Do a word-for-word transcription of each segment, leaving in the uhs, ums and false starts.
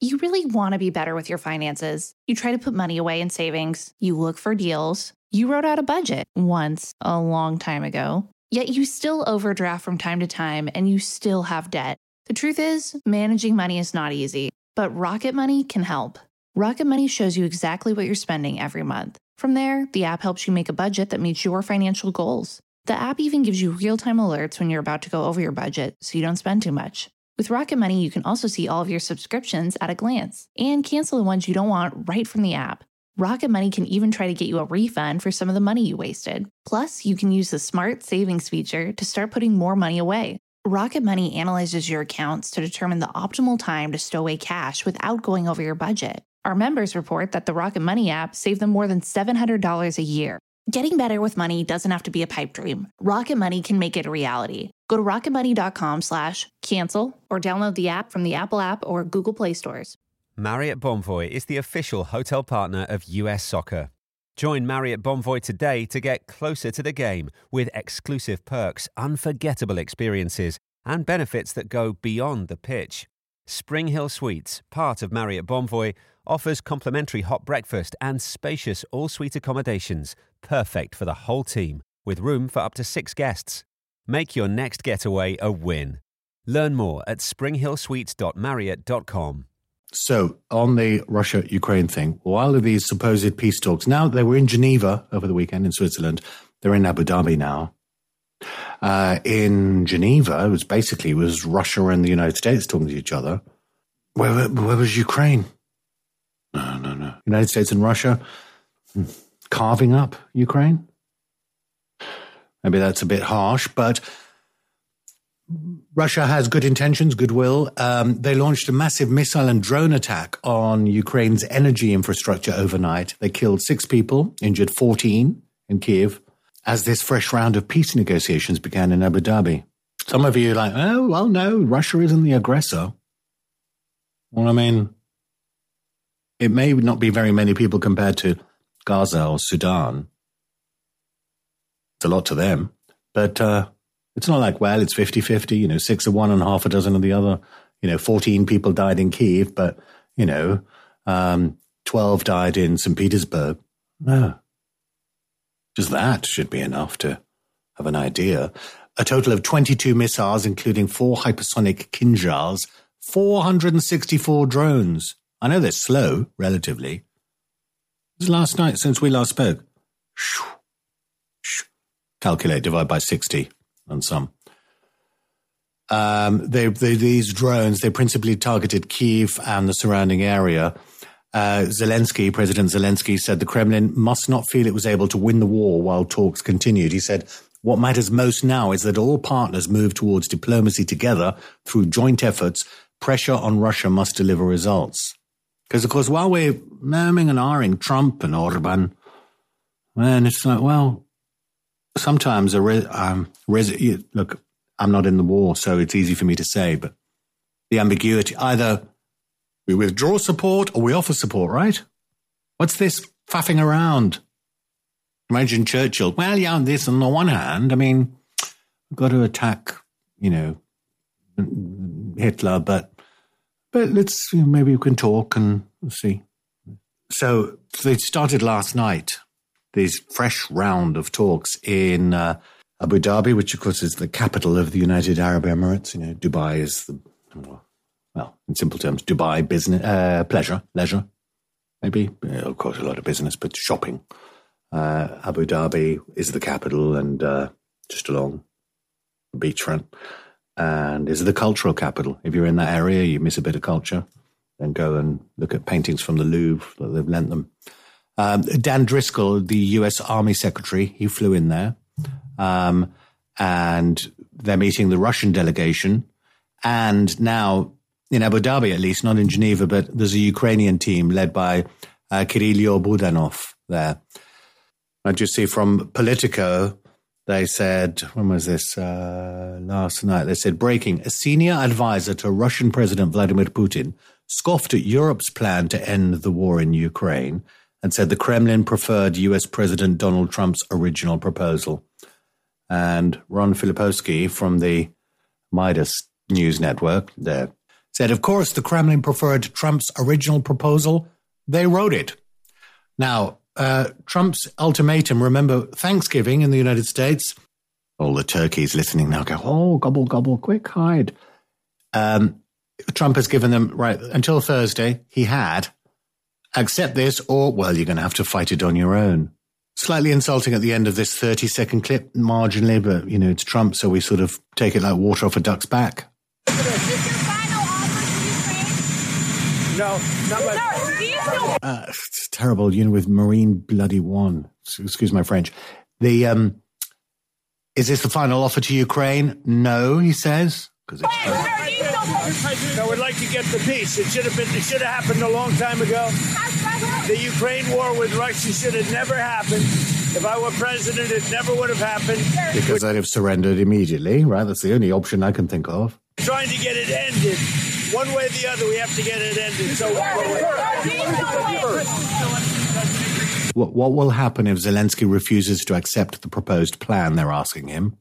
You really want to be better with your finances. You try to put money away in savings. You look for deals. You wrote out a budget once a long time ago. Yet you still overdraft from time to time and you still have debt. The truth is, managing money is not easy, but Rocket Money can help. Rocket Money shows you exactly what you're spending every month. From there, the app helps you make a budget that meets your financial goals. The app even gives you real-time alerts when you're about to go over your budget so you don't spend too much. With Rocket Money, you can also see all of your subscriptions at a glance and cancel the ones you don't want right from the app. Rocket Money can even try to get you a refund for some of the money you wasted. Plus, you can use the Smart Savings feature to start putting more money away. Rocket Money analyzes your accounts to determine the optimal time to stow away cash without going over your budget. Our members report that the Rocket Money app saved them more than seven hundred dollars a year. Getting better with money doesn't have to be a pipe dream. Rocket Money can make it a reality. Go to rocketmoney.com slash cancel or download the app from the Apple app or Google Play stores. Marriott Bonvoy is the official hotel partner of U S Soccer. Join Marriott Bonvoy today to get closer to the game with exclusive perks, unforgettable experiences, and benefits that go beyond the pitch. Spring Hill Suites, part of Marriott Bonvoy, offers complimentary hot breakfast and spacious all-suite accommodations, perfect for the whole team, with room for up to six guests. Make your next getaway a win. Learn more at spring hill suites dot marriott dot com. So, on the Russia-Ukraine thing, while of these supposed peace talks, now they were in Geneva over the weekend in Switzerland. They're in Abu Dhabi now. Uh, in Geneva, it was basically it was Russia and the United States talking to each other. Where, where was Ukraine? No, no, no. United States and Russia carving up Ukraine? Maybe that's a bit harsh, but Russia has good intentions, goodwill. Um, they launched a massive missile and drone attack on Ukraine's energy infrastructure overnight. They killed six people, injured fourteen in Kyiv, as this fresh round of peace negotiations began in Abu Dhabi. Some of you are like, oh, well, no, Russia isn't the aggressor. Well, I mean, it may not be very many people compared to Gaza or Sudan. It's a lot to them. But uh, it's not like, well, it's fifty-fifty, you know, six of one and half a dozen of the other. You know, fourteen people died in Kyiv, but, you know, um, twelve died in Saint Petersburg. No. Just that should be enough to have an idea. A total of twenty-two missiles, including four hypersonic Kinzhals, four hundred sixty-four drones. I know they're slow, relatively. It was last night since we last spoke. Shoo, shoo. Calculate, divide by sixty on some. Um, they, they, these drones, they principally targeted Kyiv and the surrounding area. Uh, Zelensky, President Zelensky, said the Kremlin must not feel it was able to win the war while talks continued. He said, what matters most now is that all partners move towards diplomacy together through joint efforts. Pressure on Russia must deliver results. Because, of course, while we're murmuring and ahhing Trump and Orban, man, it's like, well, sometimes a re- um, res- look, I'm not in the war, so it's easy for me to say, but the ambiguity, either we withdraw support or we offer support, right? What's this faffing around? Imagine Churchill, well, yeah, this on the one hand, I mean, we've got to attack, you know, Hitler, but but let's, you know, maybe we can talk and we'll see. So they started last night, these fresh round of talks in uh, Abu Dhabi, which of course is the capital of the United Arab Emirates. You know, Dubai is the, well, in simple terms, Dubai business, uh, pleasure, leisure, maybe. Of course, a lot of business, but shopping. Uh, Abu Dhabi is the capital and uh, just along the beachfront. And is the cultural capital. If you're in that area, you miss a bit of culture, then go and look at paintings from the Louvre that they've lent them. Um, Dan Driscoll, the U S Army Secretary, he flew in there. Um, and they're meeting the Russian delegation. And now, in Abu Dhabi at least, not in Geneva, but there's a Ukrainian team led by uh, Kirilo Budanov there. I just see from Politico, they said, when was this, uh, last night, they said, breaking, a senior advisor to Russian President Vladimir Putin scoffed at Europe's plan to end the war in Ukraine and said the Kremlin preferred U S President Donald Trump's original proposal. And Ron Filipowski from the Midas News Network, their said, of course, the Kremlin preferred Trump's original proposal. They wrote it. Now, uh, Trump's ultimatum, remember Thanksgiving in the United States, all the turkeys listening now go, oh, gobble, gobble, quick, hide. Um, Trump has given them, right, until Thursday, he had, accept this or, well, you're going to have to fight it on your own. Slightly insulting at the end of this thirty-second clip, marginally, but, you know, it's Trump, so we sort of take it like water off a duck's back. Is this your final offer to Ukraine? No, not like Sir, do you know? Uh, it's terrible, you know, with Marine Bloody One. Excuse my French. The, um, is this the final offer to Ukraine? No, he says. Because it's Sir, do you still- I would like to get the peace. It should have been. It should have happened a long time ago. The Ukraine war with Russia should have never happened. If I were president, it never would have happened. because I'd have surrendered immediately, right? That's the only option I can think of. We're trying to get it ended. One way or the other, we have to get it ended. So, What, what will happen if Zelensky refuses to accept the proposed plan, they're asking him?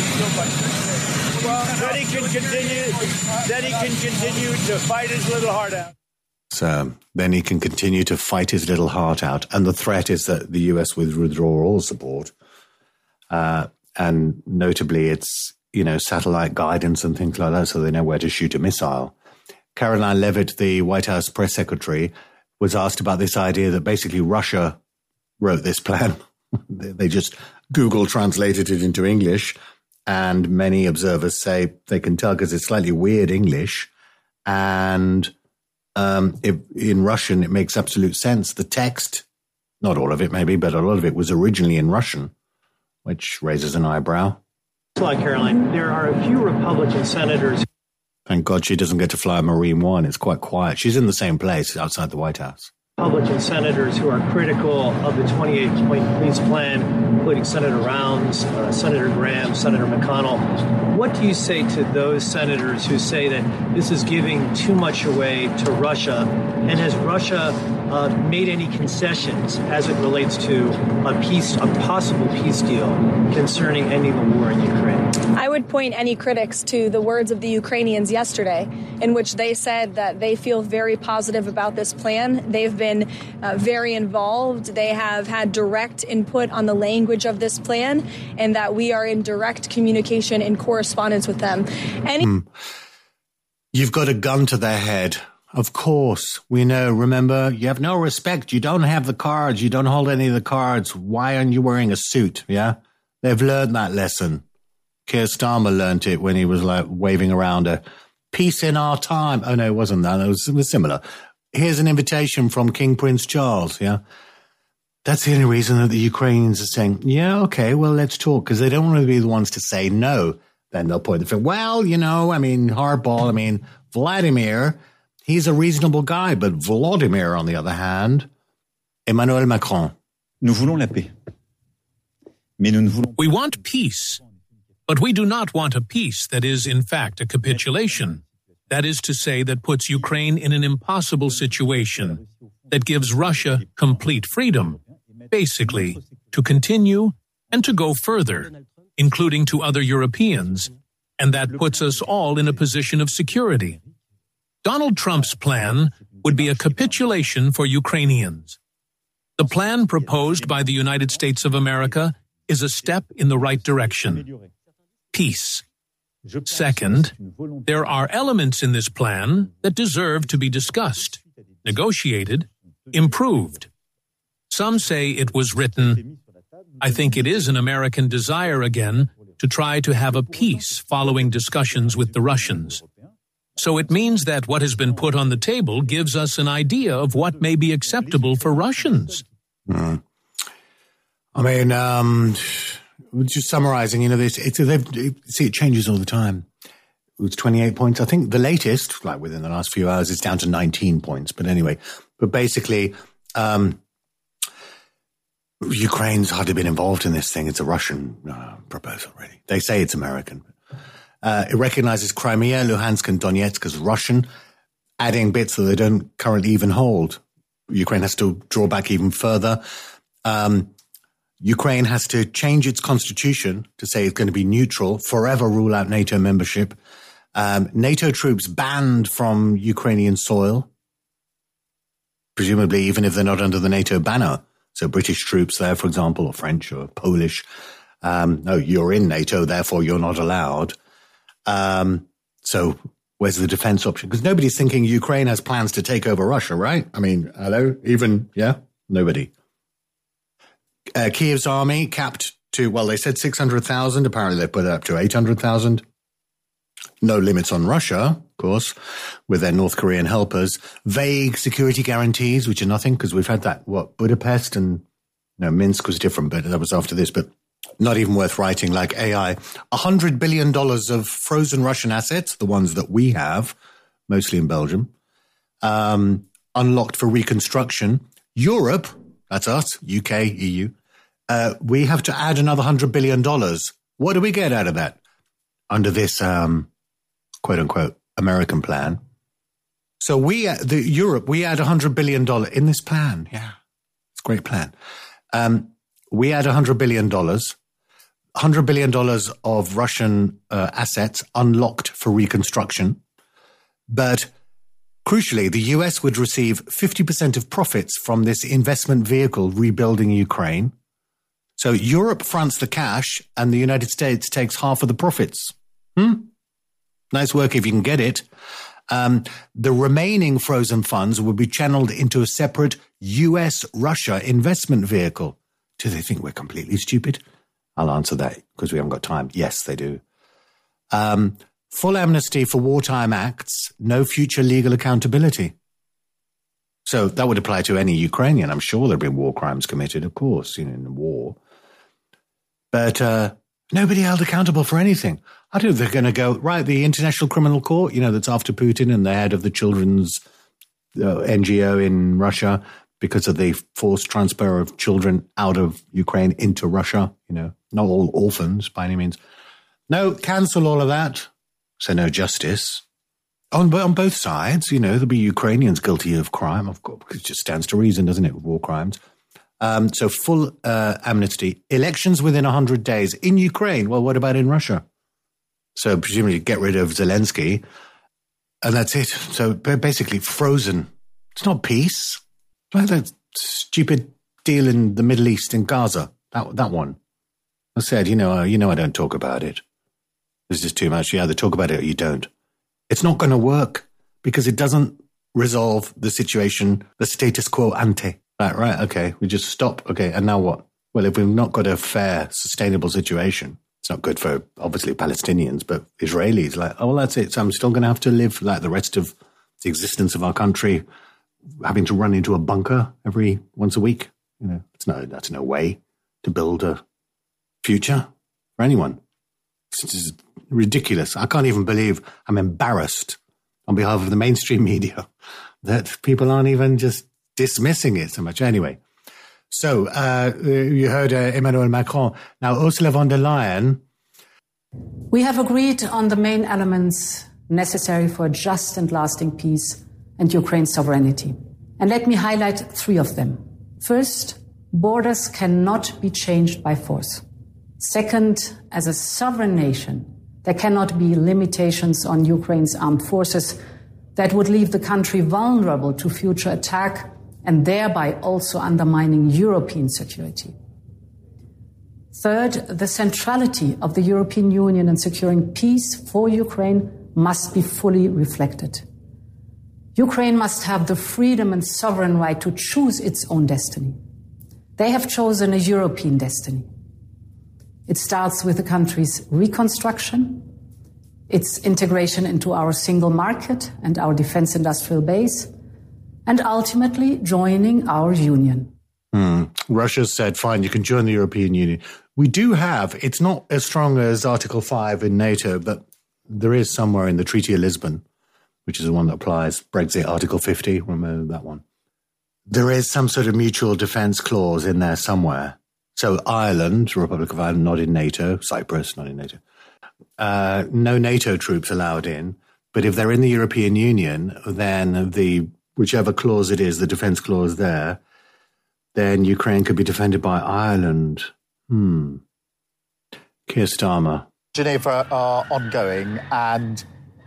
well, then he can continue. Then he can continue to fight his little heart out. So then he can continue to fight his little heart out. And the threat is that the U S would withdraw all support. Uh, and notably, it's, you know, satellite guidance and things like that, so they know where to shoot a missile. Caroline Leavitt, the White House press secretary, was asked about this idea that basically Russia wrote this plan. They just Google translated it into English. And many observers say they can tell because it's slightly weird English. And um, if, in Russian, it makes absolute sense. The text, not all of it maybe, but a lot of it was originally in Russian, which raises an eyebrow. Like Caroline, there are a few Republican senators. Thank God she doesn't get to fly a Marine One. It's quite quiet. She's in the same place outside the White House. Republican senators who are critical of the twenty-eight point peace plan, including Senator Rounds, uh, Senator Graham, Senator McConnell. What do you say to those senators who say that this is giving too much away to Russia? And has Russia uh, made any concessions as it relates to a peace, a possible peace deal concerning ending the war in Ukraine? I would point any critics to the words of the Ukrainians yesterday, in which they said that they feel very positive about this plan. They've been uh, very involved. They have had direct input on the language of this plan, and that we are in direct communication and correspondence with them. Any- mm. You've got a gun to their head. Of course, we know. Remember, you have no respect. You don't have the cards. You don't hold any of the cards. Why aren't you wearing a suit? Yeah, they've learned that lesson. Keir Starmer learned it when he was like waving around a peace in our time. Oh, no, it wasn't that. It was, it was similar. Here's an invitation from King Prince Charles. Yeah. That's the only reason that the Ukrainians are saying, yeah, okay, well, let's talk, because they don't want to be the ones to say no. Then they'll point the finger. Well, you know, I mean, hardball. I mean, Vladimir, he's a reasonable guy, but Vladimir, on the other hand, Emmanuel Macron. Nous voulons la paix. Mais nous ne voulons... We want peace. But we do not want a peace that is, in fact, a capitulation. That is to say, that puts Ukraine in an impossible situation, that gives Russia complete freedom, basically, to continue and to go further, including to other Europeans, and that puts us all in a position of security. Donald Trump's plan would be a capitulation for Ukrainians. The plan proposed by the United States of America is a step in the right direction. Peace. Second, there are elements in this plan that deserve to be discussed, negotiated, improved. Some say it was written. I think it is an American desire again to try to have a peace following discussions with the Russians. So it means that what has been put on the table gives us an idea of what may be acceptable for Russians. Mm. I mean, um... just summarizing, you know, this, it's, they've, see, it changes all the time. It was twenty-eight points. I think the latest, like within the last few hours, it's down to nineteen points. But anyway, but basically, um, Ukraine's hardly been involved in this thing. It's a Russian uh, proposal, really. They say it's American. Uh, it recognizes Crimea, Luhansk, and Donetsk as Russian, adding bits that they don't currently even hold. Ukraine has to draw back even further. Um, Ukraine has to change its constitution to say it's going to be neutral, forever rule out NATO membership. Um, NATO troops banned from Ukrainian soil, presumably even if they're not under the NATO banner. So British troops there, for example, or French or Polish. Um, no, you're in NATO, therefore you're not allowed. Um, so where's the defense option? Because nobody's thinking Ukraine has plans to take over Russia, right? I mean, hello, even, yeah, nobody. Uh, Kiev's army capped to, well, they said six hundred thousand. Apparently they put it up to eight hundred thousand. No limits on Russia, of course, with their North Korean helpers. Vague security guarantees, which are nothing, because we've had that, what, Budapest and, no, Minsk was different, but that was after this, but not even worth writing like A I. one hundred billion dollars of frozen Russian assets, the ones that we have, mostly in Belgium, um, unlocked for reconstruction. Europe, that's us, U K, E U, uh, we have to add another one hundred billion dollars. What do we get out of that under this, um, quote-unquote, American plan? So we, the Europe, we add one hundred billion dollars in this plan. Yeah, it's a great plan. Um, we add one hundred billion dollars. one hundred billion dollars of Russian uh, assets unlocked for reconstruction. But crucially, the U S would receive fifty percent of profits from this investment vehicle rebuilding Ukraine. So Europe fronts the cash and the United States takes half of the profits. Hmm? Nice work if you can get it. Um, the remaining frozen funds will be channeled into a separate U S-Russia investment vehicle. Do they think we're completely stupid? I'll answer that because we haven't got time. Yes, they do. Um, full amnesty for wartime acts, no future legal accountability. So that would apply to any Ukrainian. I'm sure there have been war crimes committed, of course, you know, in the war. But uh, nobody held accountable for anything. I don't think they're going to go, right, the International Criminal Court, you know, that's after Putin and the head of the children's uh, N G O in Russia, because of the forced transfer of children out of Ukraine into Russia, you know, not all orphans by any means. No, cancel all of that. So no justice. On, on both sides, you know, there'll be Ukrainians guilty of crime, of course, because it just stands to reason, doesn't it, with war crimes. Um, so full uh, amnesty. Elections within one hundred days in Ukraine. Well, what about in Russia? So presumably get rid of Zelensky, and that's it. So basically frozen. It's not peace. Like that stupid deal in the Middle East in Gaza, that that one. I said, you know, uh, you know, I don't talk about it. There's just too much. You either talk about it or you don't. It's not going to work because it doesn't resolve the situation, the status quo ante. Right, right, okay, we just stop. Okay, and now what? Well, if we've not got a fair, sustainable situation, it's not good for, obviously, Palestinians, but Israelis, like, oh, well, that's it. So I'm still going to have to live like the rest of the existence of our country, having to run into a bunker every once a week. You know, it's no, that's no way to build a future for anyone. It's just ridiculous. I can't even believe I'm embarrassed on behalf of the mainstream media that people aren't even just dismissing it so much. Anyway, so uh, you heard uh, Emmanuel Macron. Now, Ursula von der Leyen. We have agreed on the main elements necessary for a just and lasting peace and Ukraine's sovereignty. And let me highlight three of them. First, borders cannot be changed by force. Second, as a sovereign nation, there cannot be limitations on Ukraine's armed forces that would leave the country vulnerable to future attack and thereby also undermining European security. Third, the centrality of the European Union in securing peace for Ukraine must be fully reflected. Ukraine must have the freedom and sovereign right to choose its own destiny. They have chosen a European destiny. It starts with the country's reconstruction, its integration into our single market and our defense industrial base, and ultimately joining our union. Hmm. Russia said, fine, you can join the European Union. We do have, it's not as strong as Article five in NATO, but there is somewhere in the Treaty of Lisbon, which is the one that applies, Brexit, Article fifty, remember that one. There is some sort of mutual defence clause in there somewhere. So Ireland, Republic of Ireland, not in NATO, Cyprus, not in NATO. Uh, no NATO troops allowed in, but if they're in the European Union, then the whichever clause it is, the defence clause there, then Ukraine could be defended by Ireland. Hmm. Keir Starmer. Geneva are ongoing, and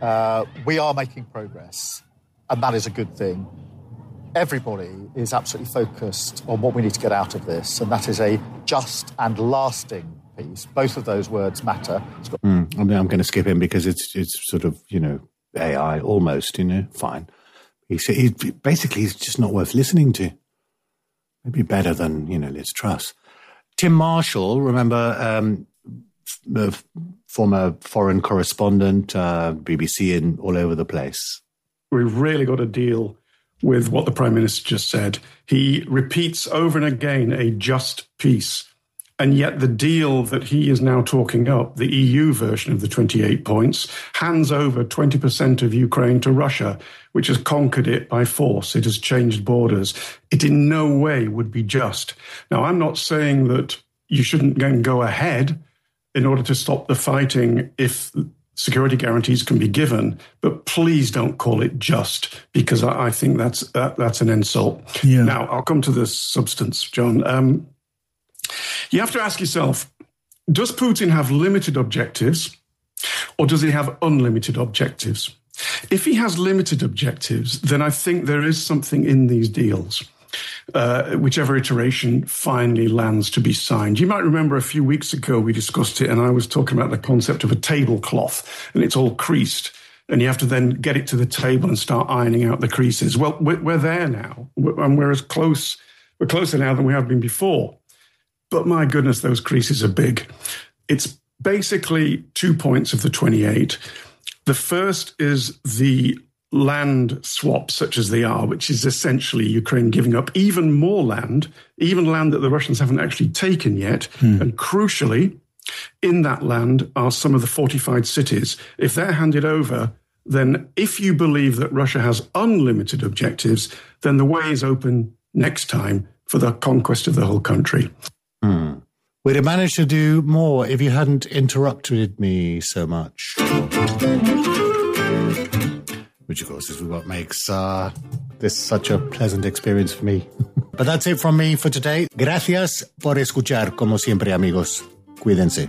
Uh, we are making progress, and that is a good thing. Everybody is absolutely focused on what we need to get out of this, and that is a just and lasting peace. Both of those words matter. Got- mm, I mean, I'm going to skip him because it's it's sort of, you know, A I almost, you know, fine. He's, he basically he's just not worth listening to. Maybe better than, you know, Liz Truss. Tim Marshall, remember, um, the former foreign correspondent, uh, B B C and all over the place. We've really got to deal with what the Prime Minister just said. He repeats over and again a just peace. And yet the deal that he is now talking up, the E U version of the twenty-eight points, hands over twenty percent of Ukraine to Russia, which has conquered it by force. It has changed borders. It in no way would be just. Now, I'm not saying that you shouldn't go ahead in order to stop the fighting if security guarantees can be given, but please don't call it just, because I, I think that's that, that's an insult. Yeah. Now, I'll come to the substance, John. Um, You have to ask yourself, does Putin have limited objectives or does he have unlimited objectives? If he has limited objectives, then I think there is something in these deals, uh, whichever iteration finally lands to be signed. You might remember a few weeks ago we discussed it and I was talking about the concept of a tablecloth and it's all creased and you have to then get it to the table and start ironing out the creases. Well, we're, we're there now and we're as close, we're closer now than we have been before. But my goodness, those creases are big. It's basically two points of the twenty-eight. The first is the land swaps, such as they are, which is essentially Ukraine giving up even more land, even land that the Russians haven't actually taken yet. Hmm. And crucially, in that land are some of the fortified cities. If they're handed over, then if you believe that Russia has unlimited objectives, then the way is open next time for the conquest of the whole country. Hmm. We'd have managed to do more if you hadn't interrupted me so much. Which, of course, is what makes uh, this such a pleasant experience for me. But that's it from me for today. Gracias por escuchar, como siempre, amigos. Cuídense.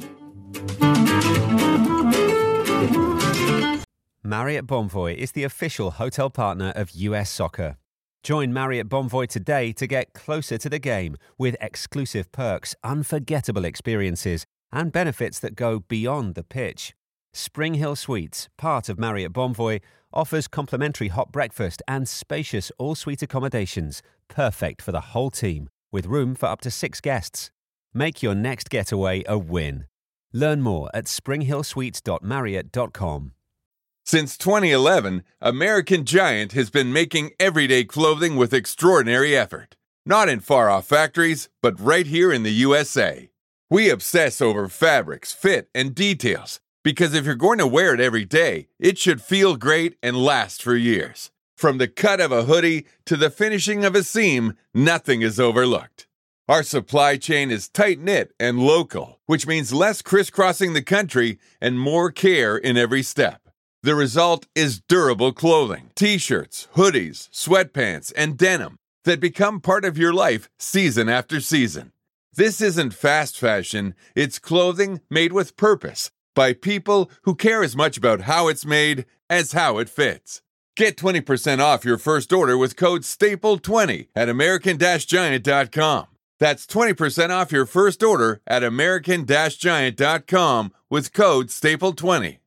Marriott Bonvoy is the official hotel partner of U S Soccer. Join Marriott Bonvoy today to get closer to the game with exclusive perks, unforgettable experiences, and benefits that go beyond the pitch. Spring Hill Suites, part of Marriott Bonvoy, offers complimentary hot breakfast and spacious all-suite accommodations, perfect for the whole team, with room for up to six guests. Make your next getaway a win. Learn more at spring hill suites dot marriott dot com. Since twenty eleven, American Giant has been making everyday clothing with extraordinary effort. Not in far-off factories, but right here in the U S A. We obsess over fabrics, fit, and details, because if you're going to wear it every day, it should feel great and last for years. From the cut of a hoodie to the finishing of a seam, nothing is overlooked. Our supply chain is tight-knit and local, which means less crisscrossing the country and more care in every step. The result is durable clothing, t-shirts, hoodies, sweatpants, and denim that become part of your life season after season. This isn't fast fashion, it's clothing made with purpose by people who care as much about how it's made as how it fits. Get twenty percent off your first order with code staple twenty at american giant dot com. That's twenty percent off your first order at american giant dot com with code staple twenty.